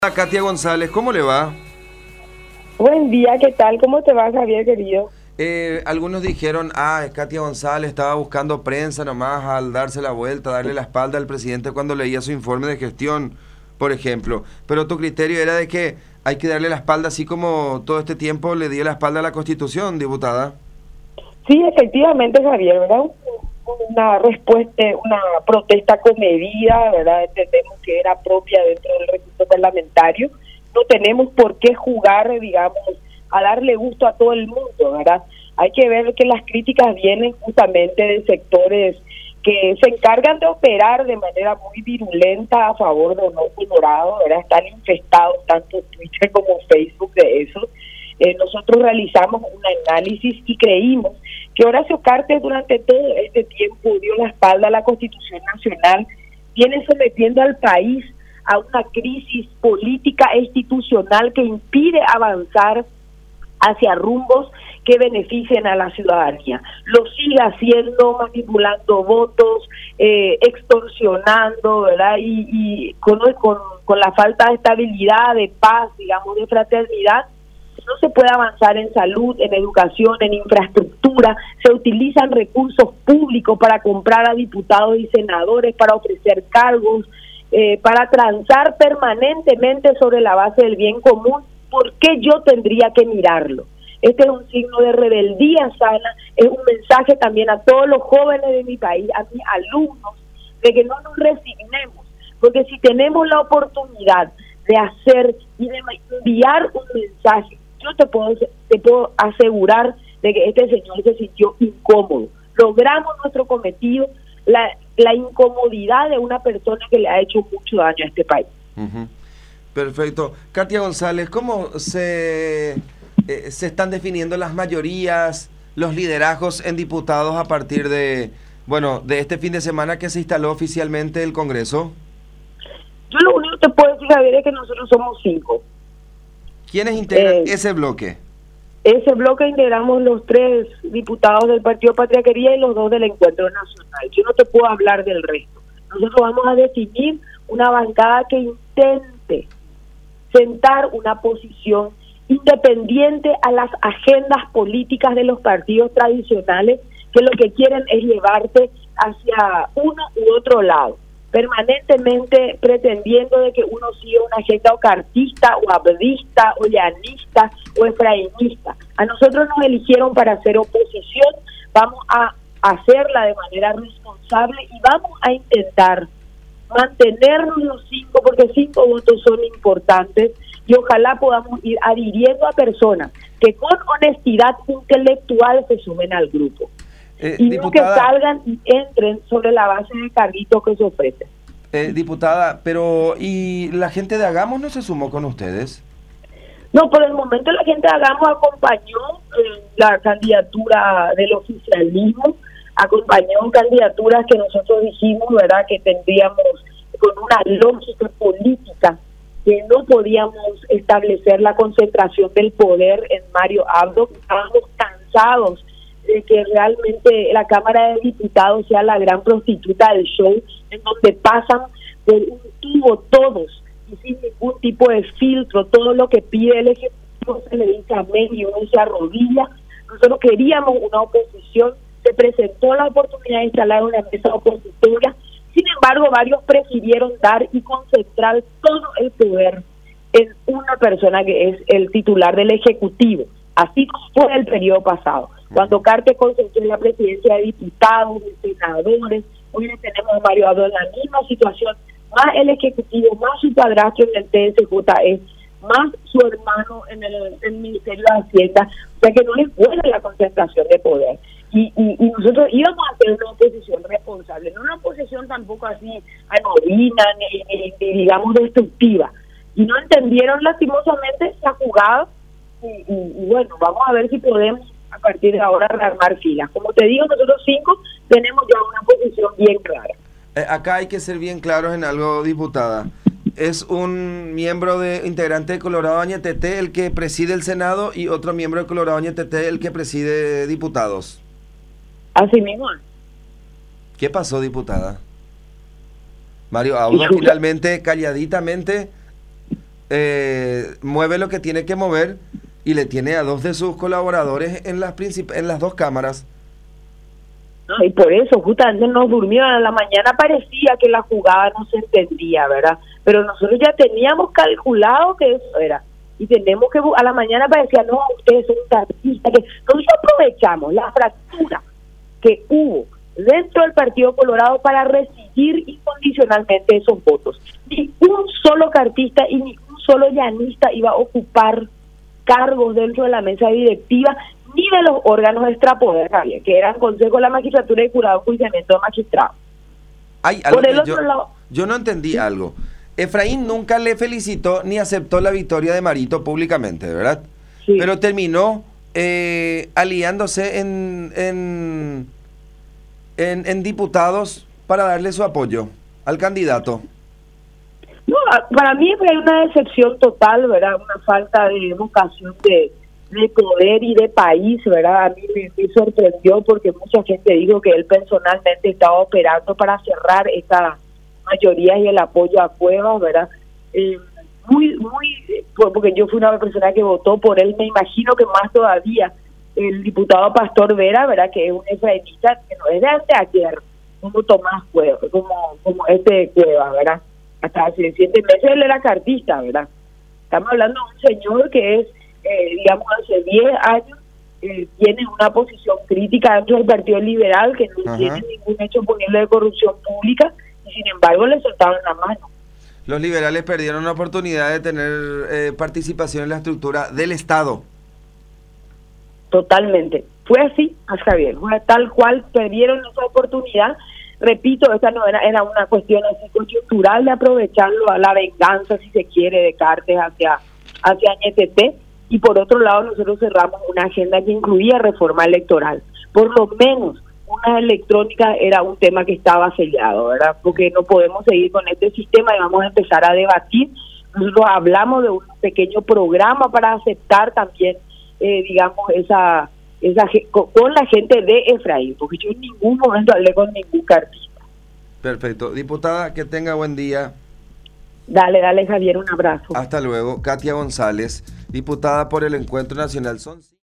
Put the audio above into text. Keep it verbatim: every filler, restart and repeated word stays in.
A Katia González, ¿cómo le va? Buen día, ¿qué tal? ¿Cómo te va, Javier, querido? Eh, algunos dijeron, ah, Katia González estaba buscando prensa nomás al darse la vuelta, darle la espalda al presidente cuando leía su informe de gestión, por ejemplo. Pero tu criterio era de que hay que darle la espalda así como todo este tiempo le dio la espalda a la Constitución, diputada. Sí, efectivamente, Javier, ¿verdad? Una respuesta, una protesta comedida, ¿verdad? Entendemos que era propia dentro del recinto parlamentario. No tenemos por qué jugar, digamos, a darle gusto a todo el mundo, ¿verdad? Hay que ver que las críticas vienen justamente de sectores que se encargan de operar de manera muy virulenta a favor de los colorados, ¿verdad? Están infestados tanto Twitter como Facebook de eso. Eh, nosotros realizamos un análisis y creímos que Horacio Cartes durante todo este tiempo dio la espalda a la Constitución Nacional, viene sometiendo al país a una crisis política e institucional que impide avanzar hacia rumbos que beneficien a la ciudadanía. Lo sigue haciendo, manipulando votos, eh, extorsionando, ¿verdad? Y, y con, con, con la falta de estabilidad, de paz, digamos, de fraternidad, no se puede avanzar en salud, en educación, en infraestructura. Se utilizan recursos públicos para comprar a diputados y senadores, para ofrecer cargos, eh, para transar permanentemente sobre la base del bien común. ¿Por qué yo tendría que mirarlo? Este es un signo de rebeldía sana, es un mensaje también a todos los jóvenes de mi país, a mis alumnos, de que no nos resignemos, porque si tenemos la oportunidad de hacer y de enviar un mensaje, yo te puedo, te puedo asegurar de que este señor se sintió incómodo. Logramos nuestro cometido, la, la incomodidad de una persona que le ha hecho mucho daño a este país. Uh-huh. Perfecto. Katia González, ¿cómo se, eh, se están definiendo las mayorías, los liderazgos en diputados a partir de, bueno, de este fin de semana que se instaló oficialmente el Congreso? Yo lo único que te puedo decir, Javier, es que nosotros somos cinco. ¿Quiénes integran Eh, ese bloque? Ese bloque integramos los tres diputados del Partido Patria Querida y los dos del Encuentro Nacional. Yo no te puedo hablar del resto. Nosotros vamos a definir una bancada que intente sentar una posición independiente a las agendas políticas de los partidos tradicionales, que lo que quieren es llevarte hacia uno u otro lado, permanentemente pretendiendo de que uno siga una agenda ocartista o abdista o llanista o efraimista. A nosotros nos eligieron para hacer oposición, vamos a hacerla de manera responsable y vamos a intentar mantenernos los cinco, porque cinco votos son importantes y ojalá podamos ir adhiriendo a personas que con honestidad intelectual se sumen al grupo. Eh, y diputada, no que salgan y entren sobre la base de carguitos que se ofrecen. Eh, diputada, pero ¿y la gente de Hagamos no se sumó con ustedes? No, por el momento la gente de Hagamos acompañó eh, la candidatura del oficialismo, acompañó candidaturas que nosotros dijimos, ¿verdad?, que tendríamos con una lógica política, que no podíamos establecer la concentración del poder en Mario Abdo, que estábamos cansados de que realmente la Cámara de Diputados sea la gran prostituta del show, en donde pasan por un tubo todos y sin ningún tipo de filtro, todo lo que pide el Ejecutivo se le dice amén y uno se arrodilla. Nosotros queríamos una oposición, se presentó la oportunidad de instalar una mesa opositora, sin embargo varios prefirieron dar y concentrar todo el poder en una persona que es el titular del Ejecutivo, así como fue el periodo pasado. Cuando Cartes concentró en la presidencia de diputados, de senadores, hoy tenemos a Mario Abdo en la misma situación, más el Ejecutivo, más su padrastro en el T S J E, más su hermano en el, en el Ministerio de Hacienda, o sea que no es buena la concentración de poder. Y, y, y nosotros íbamos a hacer una oposición responsable, no una oposición tampoco así anodina, ni, ni, ni digamos destructiva. Y no entendieron lastimosamente esa jugada, y, y, y bueno, vamos a ver si podemos a partir de ahora rearmar filas. Como te digo, nosotros cinco tenemos ya una posición bien clara. Eh, acá hay que ser bien claros en algo, diputada. Es un miembro de integrante de Colorado Añetete el que preside el Senado y otro miembro de Colorado Añetete el que preside diputados. Así mismo. ¿Qué pasó, diputada? Mario Abdo finalmente, calladitamente, eh, mueve lo que tiene que mover y le tiene a dos de sus colaboradores en las, princip en las dos cámaras. No, y por eso justamente nos durmieron a la mañana, parecía que la jugada no se entendía, ¿verdad? Pero nosotros ya teníamos calculado que eso era. Y tenemos que, a la mañana parecía, no, ustedes son artistas, que nosotros aprovechamos la fractura que hubo dentro del Partido Colorado para recibir incondicionalmente esos votos. Ni un solo cartista y ni un solo llanista iba a ocupar cargos dentro de la mesa directiva ni de los órganos extrapoder, Javier, que eran Consejo de la Magistratura y Jurado de Enjuiciamiento de Magistrados. Hay algo Por el que otro yo, lado, yo no entendí algo. Efraín nunca le felicitó ni aceptó la victoria de Marito públicamente, ¿verdad? sí. Pero terminó eh, aliándose en, en, en, en diputados para darle su apoyo al candidato. No, para mí hay una decepción total, ¿verdad? Una falta de vocación de, de poder y de país, ¿verdad? A mí me, me sorprendió porque mucha gente dijo que él personalmente estaba operando para cerrar esta mayoría y el apoyo a Cuevas, ¿verdad? Eh, muy, muy, porque yo fui una persona que votó por él, me imagino que más todavía el diputado Pastor Vera, ¿verdad? Que es un efraimista que no es de antes ayer, como Tomás Cuevas, como, como este Cuevas, ¿verdad? Hasta hace siete meses él era cartista, ¿verdad? Estamos hablando de un señor que es, eh, digamos, hace diez años, eh, tiene una posición crítica dentro del Partido Liberal, que no Ajá. tiene ningún hecho punible de corrupción pública, y sin embargo le soltaron la mano. Los liberales perdieron la oportunidad de tener eh, participación en la estructura del Estado. Totalmente. Fue así, Javier, fue tal cual perdieron esa oportunidad. Repito, esta no era, era una cuestión así coyuntural de aprovecharlo a la venganza, si se quiere, de Cartes hacia, hacia N T T. Y por otro lado, nosotros cerramos una agenda que incluía reforma electoral. Por lo menos, una electrónica era un tema que estaba sellado, ¿verdad? Porque no podemos seguir con este sistema y vamos a empezar a debatir. Nosotros hablamos de un pequeño programa para aceptar también, eh, digamos, esa... Esa, con la gente de Efraín, porque yo en ningún momento hablé con ningún cartista. Perfecto. Diputada, que tenga buen día. Dale, dale, Javier, un abrazo. Hasta luego. Katia González, diputada por el Encuentro Nacional. Son